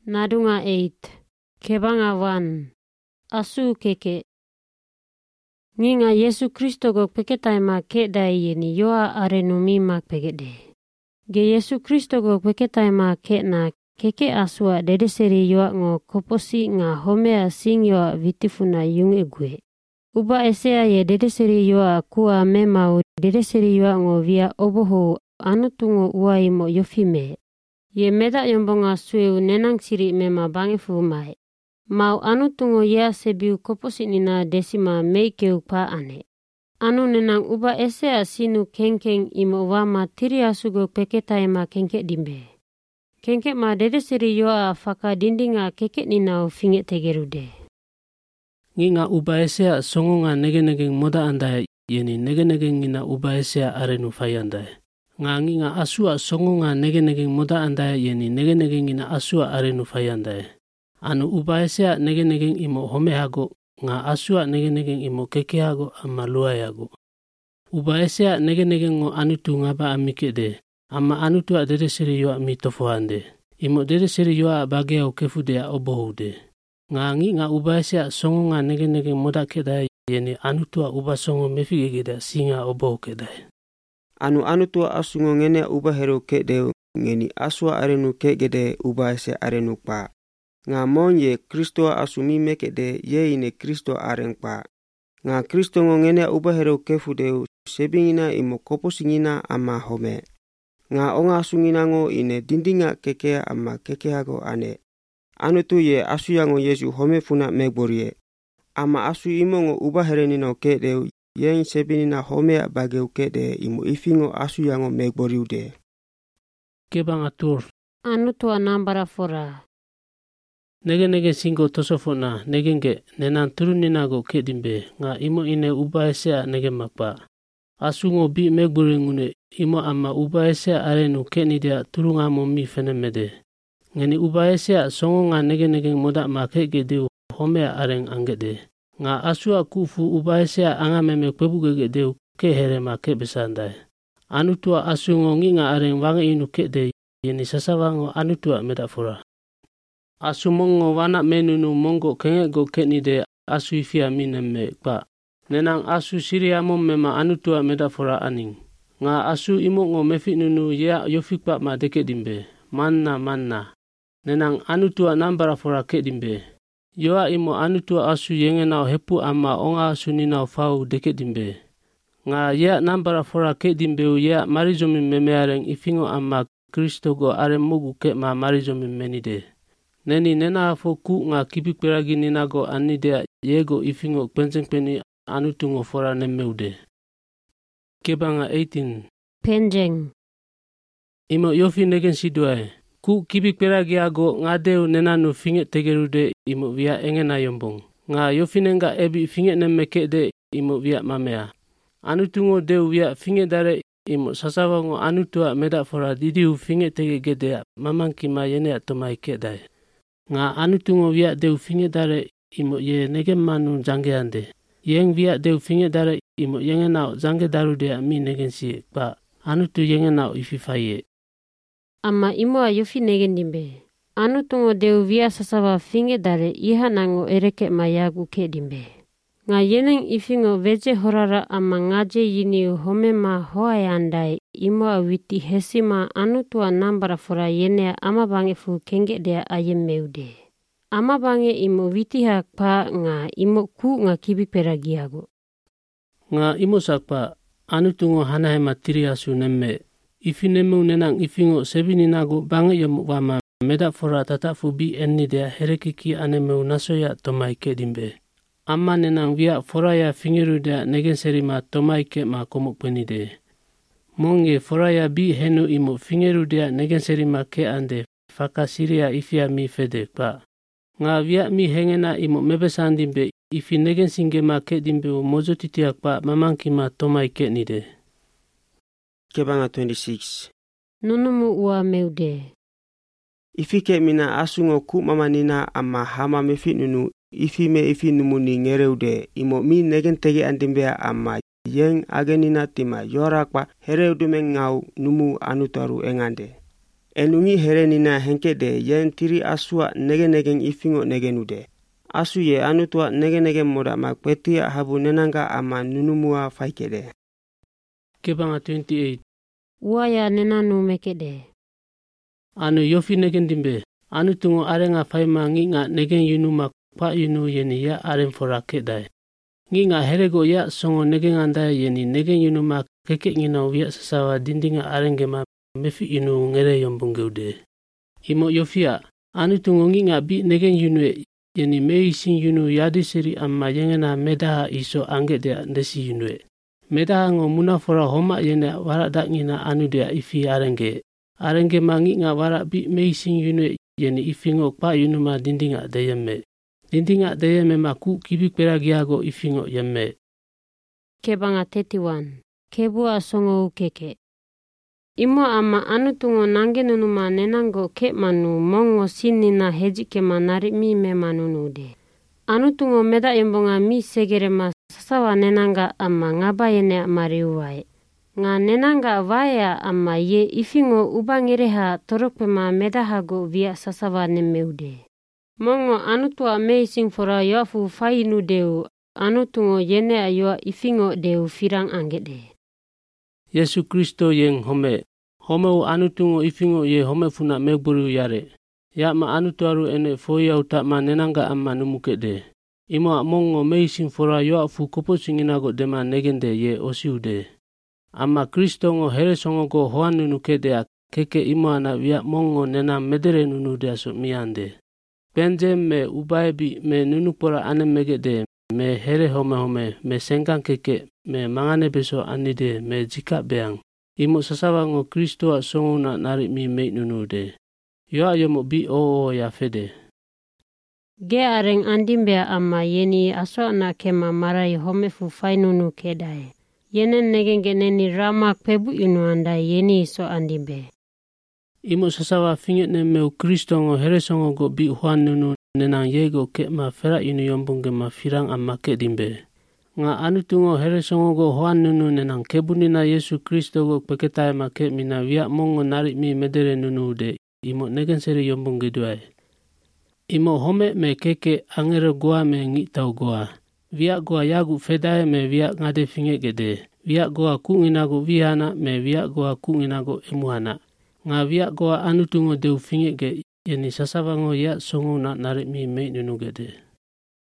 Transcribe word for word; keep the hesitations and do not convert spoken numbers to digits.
Nadunga eight. Kebanga one. Asu keke. Nginga Yesu Kristo go peketai ma kedai yeni yoa arenumi ma pegede. Ge Yesu Kristo go peketai ma kena keke asua dedeseri yoa ngo koposi nga homea sing yoa vitifuna yung egwe. Uba esea ye dedeseri yoa kua memau dedeseri yoa ngo via oboho anutungo uaimo yofime. Ye meda yombonga sueu nenang siri mema bangifu mai. Mau anutungo ya sebiu koposi nina desima meikeu pa ane. Anu nenang uba esea sinu kengkeng imo wama tiri asugo peketai ma kengke dimbe. Kengke ma dedeseri yoa faka dindinga keke ninau finge tegerude. Nginga uba esea songonga nege-nege moda andai yeni nege-nege ngina uba esea arenu fayandai. Nga nginga asua songonga nege-nege moda andai yeni nege-nege ngina asua arenu fayandai. Anu uba esea nege-nege imo homehago nga asua nege-nege imo kekehago ama luayago. Uba esea nege-nege ngo anutu ngaba amikede ama anutu a dedeseri yoa mitofohande. Imo dedeseri yoa bageo kefudea obohude. Nga nginga uba esea songonga nege-nege moda kedai yeni anutua uba songo mefigegeda singa oboho kedai. Anu anutua asungo ngene uba hero kedeu ngeni asua arenu kegede uba ese arenu pa. Nga monye Kristo asumi mekede ye ine Kristo areng pa. Nga Kristo ngene uba hero kefudeu sebingina imo koposingina ama home. Nga onga asungina ngo ine dindinga kekea ama kekeago ane. Anu tu ye asu yango Yesu home funa megborie. Ama asu imongo uba herenino kedeu yen sebinina homea bageu kede imo ifingo asu yango megboriude. Kebang atur. Anu tua nambara fora. Nege-nege singo tosofona negenge nenan turuninago kedimbe nga imo ine uba esea nege makpa. Asungo bi megborengune imo ama uba esea arenu kenidea turungamo mi fenemede. Ngeni uba esea songonga nege-nege moda makege deu homea areng angede. Nga asua kufu uba esea angameme kwebugege deu kehere ma kebesandai. Anutua asungo nginga areng wange inu kede yeni sasawango anutua medafora. Asumongo wana menunu mongo kengego kenide asu ifia minemme pa. Nenang asu siriamo mema anutua medafora aning. Nga asu imongo mefinunu ya yofikpa ma dekedimbe. Manna manna. Nenang anutua nambara fora kedimbe. Yoa imo anutua asu yengenau hepu ama onga asu ninau fau dekedimbe. Nga ya nambara fora kedimbe ya marizomi memeareng ifingo ama Kristo go aremugu ke ma marizomi menide. Neni nena foku nga kipikperagi ninago anidea yego ifingo kwenjengpeni anutungo fora nemeude. Kebanga eighteen. Penjeng. Imo yofi negen siduae. Ku kipikperagi ago ngadeu nenanu finge tegerude imo via engena yombong. Nga yofinenga ebi finge nemmeke de imo via mamea. Anutungo deu via finge dare imo sasawango anutua meda fora didiu finge tegegedea mamankima yenea tomai kedai. Nga anutungo via deu finge dare imo ye negemanu jangeande. Yeng via deu finge dare imo yengenau jange darudea mi negensi pa anutu yengenau ififaye. Ama imo a yofi negendimbe. Anutungo deu via sasawa finge dare iha nango ereke mayagu kedimbe. Nga yeneng ifingo veje horara ama ngaje yini home ma hoa andai imo a witi hesima anutua nambara fora yenea ama bange fu kenge dea ayem meude. Ama bange imo witi hak pa nga imo ku nga kibi peragiago. Nga imo sakpa anutungo hanahema tiriasu nemme. Ifi nemu nenang ifingo sebininago bange yomu wama meda fora tatafu bi enni dea herekiki anemeu nasoya tomai kedimbe. Amma nenang via foraya fingeru dea negenseri ma tomai ke ma komuk penide. Monge foraya bi henu imo fingeru dea negenseri ma ke ande faka siria ifia mi fede pa. Nga via mi hengena imo mebesandimbe ifi negensinge ma ke dimbe u mozotitiak pa mamangki ma tomai ke nide. Kebanga twenty-six. Nunumu ua meude. Ifi ke mina asungo ku mamanina ama hama mefinunu ifi me ifi numuni ngereude imo mi negen tege andimbea ama yeng agenina tima yorakpa hereudume ngau numu anutaru engande. Enungi herenina henkede yen tiri asua nege-negen ifingo negenude. Asu ye anutua nege-nege moda makpetia habu nenanga ama nunumua faikede. Kebanga twenty-eight. Waya nenanu mekede. Anu yofi negen dimbe. Anu tungo arenga faima nginga negen yunuma pa yunu yeni ya aren fora kedai. Nginga herego ya songo negen anda yeni negen yunuma keke ngina wia sasawa dindinga arengema mefi yunu ngere yombungeude. Imo yofia. Anu tungo nginga bi negen yunue yeni mei sin yunu yadi seri amma yengena medaha iso angedea ndesi yunue. Medaha ngo munafora homa yene warada ngina anu dea ifi arenge. Arenge mangi nga wara bi mei sin yunue yeni ifingo pa yunuma dindinga deyeme. Dindinga deyeme maku kibi peragiago ifingo yeme. Kebanga thirty-one. Kebua songo ukeke. Imo ama anu tungo nange nunuma nenango ke manu mongo sinina hejike manari mi me manunude. Anu tungo meda embonga mi segerema sasawa nenanga ama ngaba yene mariuwae. Nga nenanga vaya ama ye ifingo ubangereha toropema medahago via sasawa nemeude. Mongo anu tua meising fora yoafu fainu deu anu tungo yene ayoa ifingo deu firang angede. Yesu Kristo yeng home. Home u anu tungo ifingo ye home funa megburu yare. Ya ma anu tuaru ene foya uta ma nenanga amma numukede. Imo mongo meising fora yoafu kopo singinago dema negende ye osiude. Amma Kristo ngo here songo go hoan nunukede keke imo ana via mongo nena medere nunude aso miande. Benje me ubaebi me nunupora ane megede me here home home me sengang keke me mangane beso anide me jika beang. Imo sasawa ngo Kristo a songo na nari mi mei nunude. Yo ayo mo bi oo ya fede. Ge areng andimbea ama yeni aso na kema marai home fu fainunu kedai. Yenen negenge neni rama pebu inu anda yeni iso andimbe. Imo sasawa finget ne meu Kristo ngo here songo go bi huan nunu nenang yego ke ma fera inu yombunge ma firang amma ke dimbe. Nga anu tungo here songo go huan nunu nenang kebunina Yesu Kristo go peketai ma ke mina via mongo nari mi medere nunu de imo negen seri yombunge duai. Imo home me keke angere goa me ngitau goa. Via goa yagu fedae me via ngade finge gede. Via goa kunginago vihana me via goa kunginago emuhana. Nga via goa anu tungo deu finge ge yeni sasawango ya songo na nari mi mei nunu gede.